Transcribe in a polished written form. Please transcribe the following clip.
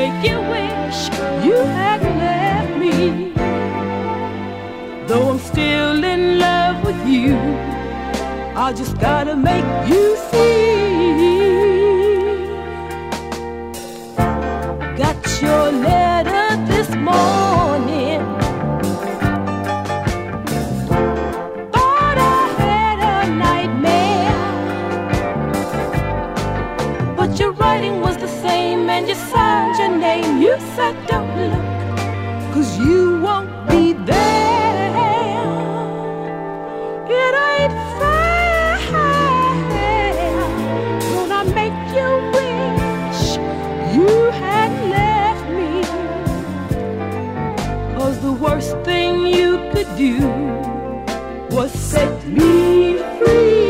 make you wish you hadn't left me. Though I'm still in love with you, I just gotta make you see. Got your letter this morning. Thought I had a nightmare, but your writing was the same and you signed your name. You said don't look, 'cause you won't be there. It ain't fair. Don't I make you wish you had left me? 'Cause the worst thing you could do was set me free.